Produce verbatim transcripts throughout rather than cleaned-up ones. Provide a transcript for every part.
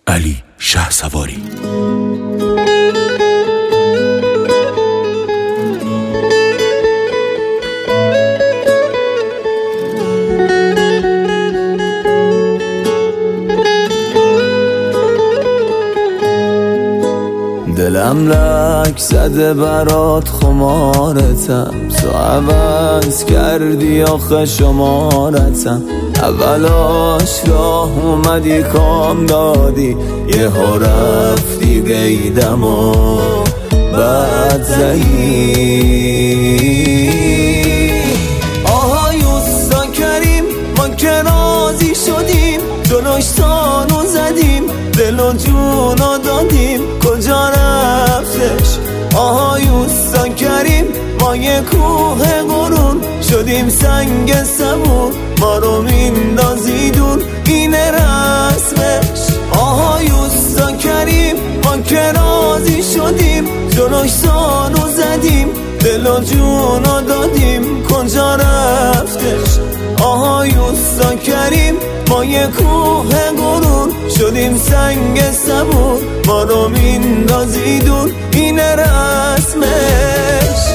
علی شهسواری. دلم لک زده برات خمارتم، تو عوض کردی آخه شمارتم. اولاش راه اومدی کام دادی، یه ها رفتی قیدم و بعد زهی. آهای اوستا کریم ما که راضی شدیم، جلوش تانو زدیم دل و جونو دادیم، کجا رفتش؟ آهای اوستا کریم ما یه کوه قرون شدیم سنگ سبون، ما رو میندازیدون اینه رسمش. آهای اوستا کریم ما که راضی شدیم، جلوش تانو زدیم دل و جونو دادیم، کجا رفتش؟ آهای اوستا کریم ما یه کوه قرون شدیم سنگ سبون، ما رو میندازیدون اینه رسمش.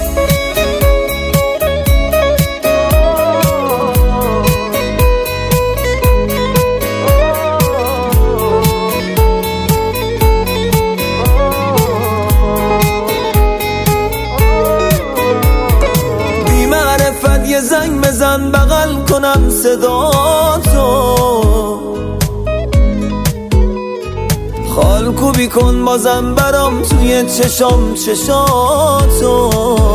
بی معرفت یه زنگ بزن بغل کنم صدا تو، خال کوبی کن بازم برام توی چشام چشاتو.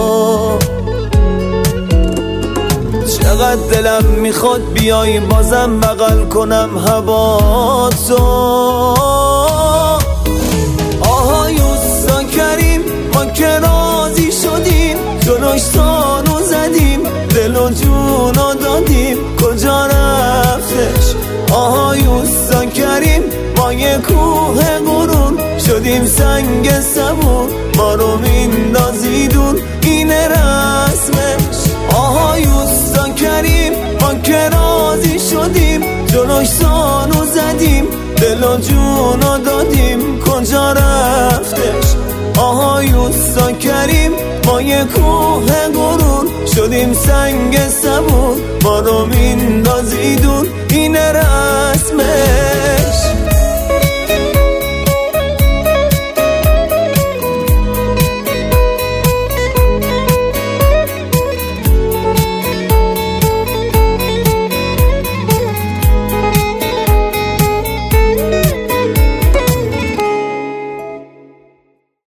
چقدر دلم میخواد بیای بازم بغل کنم هواتو. آهای اوستا کریم ما که راضی شدیم، جلوش تانو زدیم دل و جونو دادیم، کجا رفتش؟ آهای اوستا کریم ما یه کوه قرون شدیم سنگ سبون، ما رو میندازیدون اینه رسمش. آهای اوستا کریم ما که راضی شدیم، جلوش تانو زدیم دل و جونو دادیم، کجا رفتش؟ آهای اوستا کریم ما یه کوه قرون شدیم سنگ سبون، ما رو میندازیدون اینه رسمش.